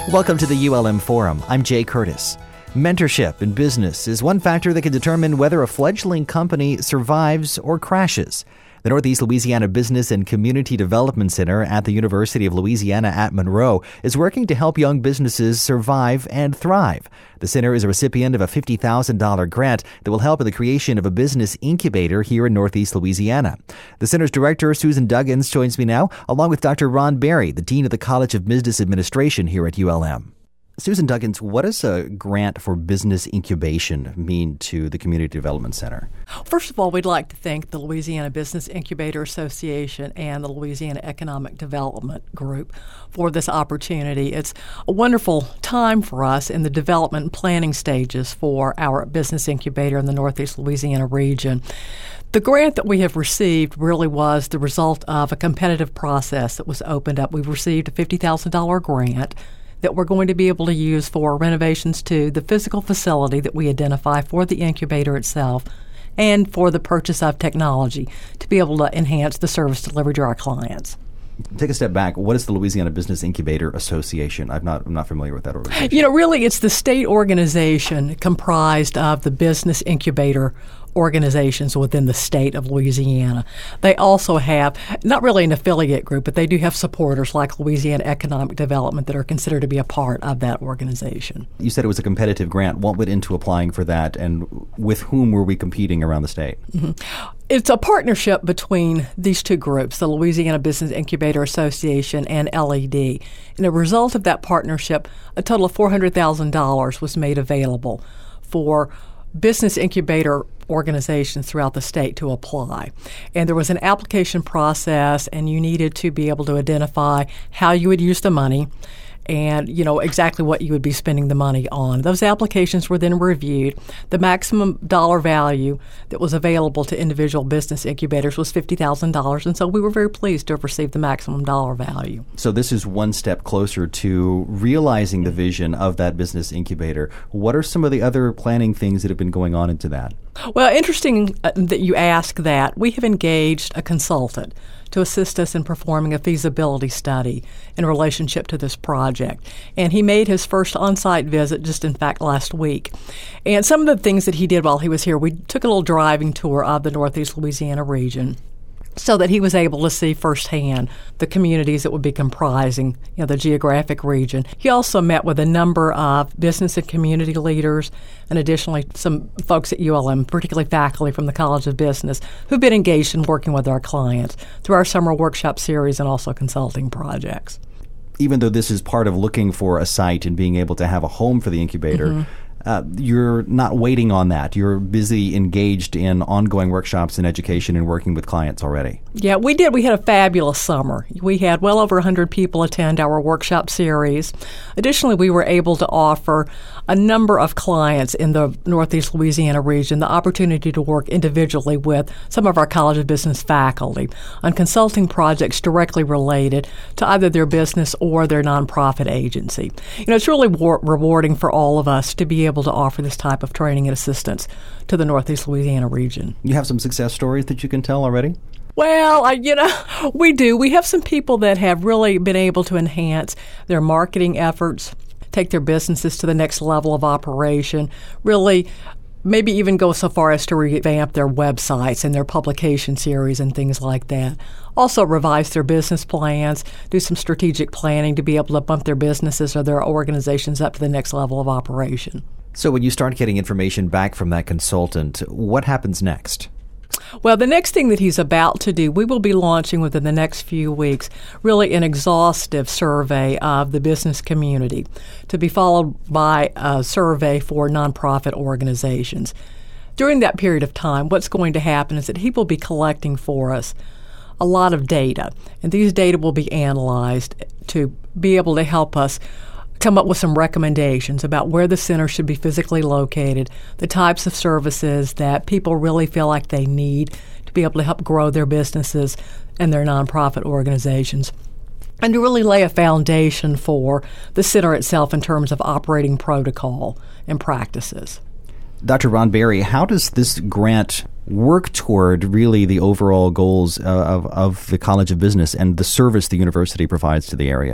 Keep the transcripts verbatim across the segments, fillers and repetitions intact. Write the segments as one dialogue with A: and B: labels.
A: Welcome to the U L M Forum. I'm Jay Curtis. Mentorship in business is one factor that can determine whether a fledgling company survives or crashes. The Northeast Louisiana Business and Community Development Center at the University of Louisiana at Monroe is working to help young businesses survive and thrive. The center is a recipient of a fifty thousand dollars grant that will help in the creation of a business incubator here in Northeast Louisiana. The center's director, Susan Duggins, joins me now, along with Doctor Ron Berry, the Dean of the College of Business Administration here at U L M. Susan Duggins, what does a grant for business incubation mean to the Community Development Center?
B: First of all, we'd like to thank the Louisiana Business Incubator Association and the Louisiana Economic Development Group for this opportunity. It's a wonderful time for us in the development and planning stages for our business incubator in the Northeast Louisiana region. The grant that we have received really was the result of a competitive process that was opened up. We've received a fifty thousand dollars grant that we're going to be able to use for renovations to the physical facility that we identify for the incubator itself and for the purchase of technology to be able to enhance the service delivery to our clients.
A: Take a step back. What is the Louisiana Business Incubator Association? I'm not, I'm not familiar with that organization.
B: You know, really, it's the state organization comprised of the business incubator organizations within the state of Louisiana. They also have, not really an affiliate group, but they do have supporters like Louisiana Economic Development that are considered to be a part of that organization.
A: You said it was a competitive grant. What went into applying for that, and with whom were we competing around the state?
B: Mm-hmm. It's a partnership between these two groups, the Louisiana Business Incubator Association and L E D. And a result of that partnership, a total of four hundred thousand dollars was made available for business incubator organizations throughout the state to apply. And there was an application process, and you needed to be able to identify how you would use the money and, you know, exactly what you would be spending the money on. Those applications were then reviewed. The maximum dollar value that was available to individual business incubators was fifty thousand dollars, and so we were very pleased to have received the maximum dollar value.
A: So this is one step closer to realizing the vision of that business incubator. What are some of the other planning things that have been going on into that?
B: Well, interesting that you ask that. We have engaged a consultant to assist us in performing a feasibility study in relationship to this project. And he made his first on-site visit just, in fact, last week. And some of the things that he did while he was here, we took a little driving tour of the Northeast Louisiana region so that he was able to see firsthand the communities that would be comprising, you know, the geographic region. He also met with a number of business and community leaders, and additionally some folks at U L M, particularly faculty from the College of Business, who've been engaged in working with our clients through our summer workshop series and also consulting projects.
A: Even though this is part of looking for a site and being able to have a home for the incubator, mm-hmm. Uh, you're not waiting on that. You're busy engaged in ongoing workshops and education and working with clients already.
B: Yeah, we did. We had a fabulous summer. We had well over one hundred people attend our workshop series. Additionally, we were able to offer a number of clients in the Northeast Louisiana region the opportunity to work individually with some of our College of Business faculty on consulting projects directly related to either their business or their nonprofit agency. You know, it's really war- rewarding for all of us to be able to offer this type of training and assistance to the Northeast Louisiana region.
A: You have some success stories that you can tell already?
B: Well, I, you know, we do. We have some people that have really been able to enhance their marketing efforts, take their businesses to the next level of operation, really maybe even go so far as to revamp their websites and their publication series and things like that. Also revise their business plans, do some strategic planning to be able to bump their businesses or their organizations up to the next level of operation.
A: So when you start getting information back from that consultant, what happens next?
B: Well, the next thing that he's about to do, we will be launching within the next few weeks, really an exhaustive survey of the business community to be followed by a survey for nonprofit organizations. During that period of time, what's going to happen is that he will be collecting for us a lot of data, and these data will be analyzed to be able to help us come up with some recommendations about where the center should be physically located, the types of services that people really feel like they need to be able to help grow their businesses and their nonprofit organizations, and to really lay a foundation for the center itself in terms of operating protocol and practices.
A: Doctor Ron Berry, how does this grant work toward really the overall goals of, of the College of Business and the service the university provides to the area?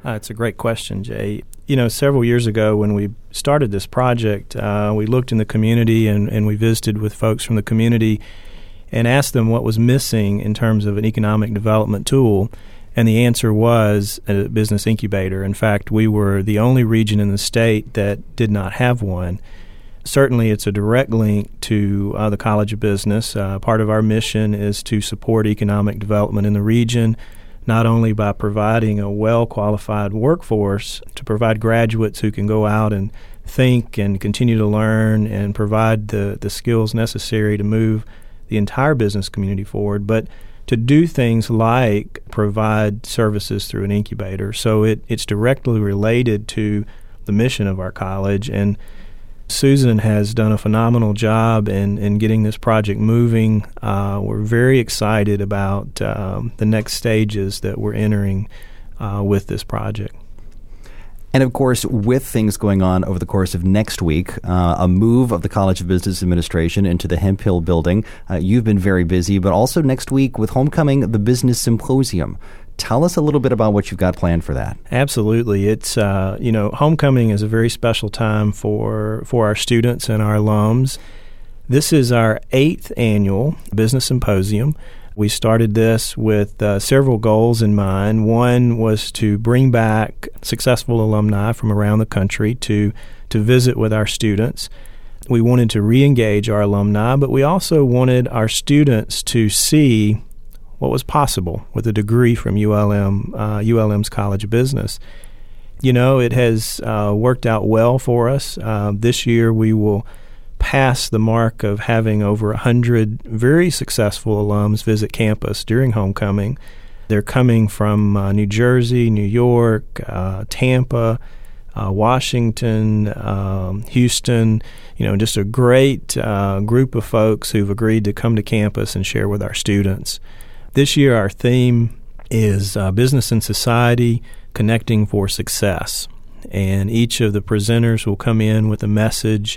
C: Uh, it's a great question, Jay. You know, several years ago when we started this project, uh, we looked in the community and, and we visited with folks from the community and asked them what was missing in terms of an economic development tool. And the answer was a business incubator. In fact, we were the only region in the state that did not have one. Certainly, it's a direct link to uh, the College of Business. Uh, part of our mission is to support economic development in the region, not only by providing a well-qualified workforce to provide graduates who can go out and think and continue to learn and provide the, the skills necessary to move the entire business community forward, but to do things like provide services through an incubator. So it, it's directly related to the mission of our college. And Susan has done a phenomenal job in, in getting this project moving. Uh, we're very excited about um, the next stages that we're entering uh, with this project.
A: And, of course, with things going on over the course of next week, uh, a move of the College of Business Administration into the Hemphill building. Uh, you've been very busy, but also next week with Homecoming, the Business Symposium. Tell us a little bit about what you've got planned for that.
C: Absolutely. It's, uh, you know, Homecoming is a very special time for, for our students and our alums. This is our eighth annual Business Symposium. We started this with uh, several goals in mind. One was to bring back successful alumni from around the country to, to visit with our students. We wanted to re-engage our alumni, but we also wanted our students to see what was possible with a degree from U L M, uh, U L M's College of Business. You know, it has uh, worked out well for us. Uh, this year we will pass the mark of having over one hundred very successful alums visit campus during Homecoming. They're coming from uh, New Jersey, New York, uh, Tampa, uh, Washington, um, Houston, you know, just a great uh, group of folks who've agreed to come to campus and share with our students. This year our theme is uh, Business and Society, Connecting for Success. And each of the presenters will come in with a message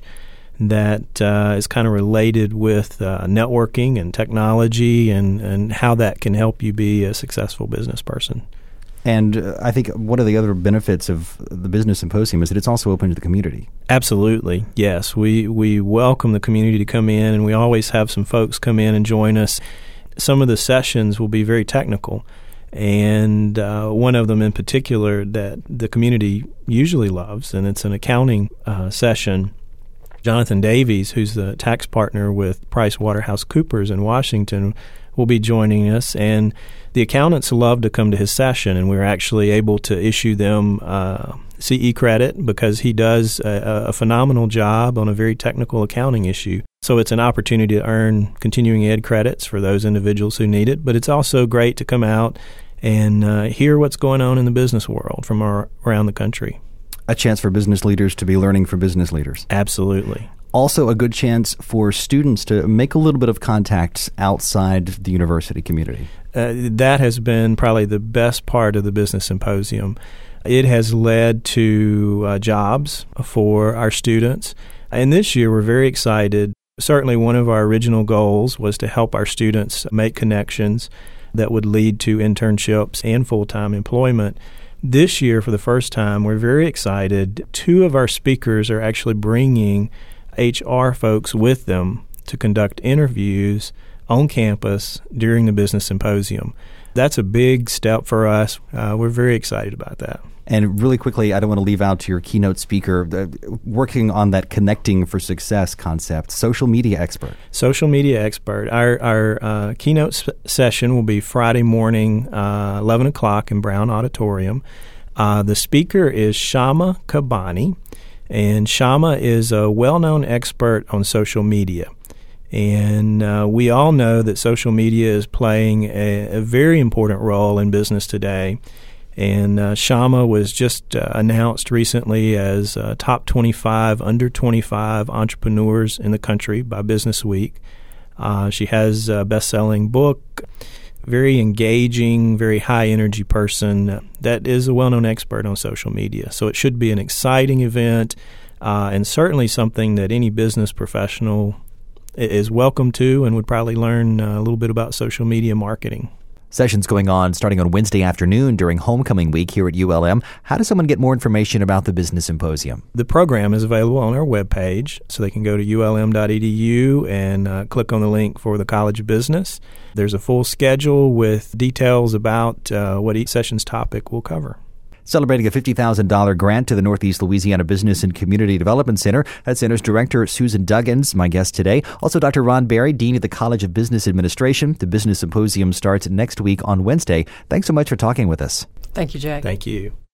C: that uh, is kind of related with uh, networking and technology and, and how that can help you be a successful business person.
A: And uh, I think one of the other benefits of the Business Symposium is that it's also open to the community.
C: Absolutely, yes. We, we welcome the community to come in, and we always have some folks come in and join us. Some of the sessions will be very technical, and uh, one of them in particular that the community usually loves, and it's an accounting uh, session. Jonathan Davies, who's the tax partner with PricewaterhouseCoopers in Washington, will be joining us. And the accountants love to come to his session, and we're actually able to issue them uh, C E credit because he does a, a phenomenal job on a very technical accounting issue. So it's an opportunity to earn continuing ed credits for those individuals who need it. But it's also great to come out and uh, hear what's going on in the business world from our, around the country.
A: A chance for business leaders to be learning from business leaders.
C: Absolutely.
A: Also a good chance for students to make a little bit of contacts outside the university community.
C: Uh, that has been probably the best part of the Business Symposium. It has led to uh, jobs for our students. And this year we're very excited. Certainly one of our original goals was to help our students make connections that would lead to internships and full-time employment. This year, for the first time, we're very excited. Two of our speakers are actually bringing H R folks with them to conduct interviews on campus during the Business Symposium. That's a big step for us. Uh, we're very excited about that.
A: And really quickly, I don't want to leave out your keynote speaker, uh, working on that connecting for success concept, social media expert.
C: Social media expert. Our, our uh, keynote sp- session will be Friday morning, uh, eleven o'clock in Brown Auditorium. Uh, the speaker is Shama Kabani, and Shama is a well-known expert on social media. And uh, we all know that social media is playing a, a very important role in business today. And uh, Shama was just uh, announced recently as uh, top twenty-five, under twenty-five entrepreneurs in the country by Business Week. Uh, she has a best-selling book, very engaging, very high-energy person that is a well-known expert on social media. So it should be an exciting event uh, and certainly something that any business professional is welcome to and would probably learn uh, a little bit about social media marketing.
A: Sessions going on starting on Wednesday afternoon during homecoming week here at U L M. How does someone get more information about the Business Symposium?
C: The program is available on our webpage, so they can go to U L M dot E D U and uh, click on the link for the College of Business. There's a full schedule with details about uh, what each session's topic will cover.
A: Celebrating a fifty thousand dollars grant to the Northeast Louisiana Business and Community Development Center. That center's director, Susan Duggins, my guest today. Also, Doctor Ron Berry, Dean of the College of Business Administration. The Business Symposium starts next week on Wednesday. Thanks so much for talking with us.
B: Thank you, Jay.
C: Thank you.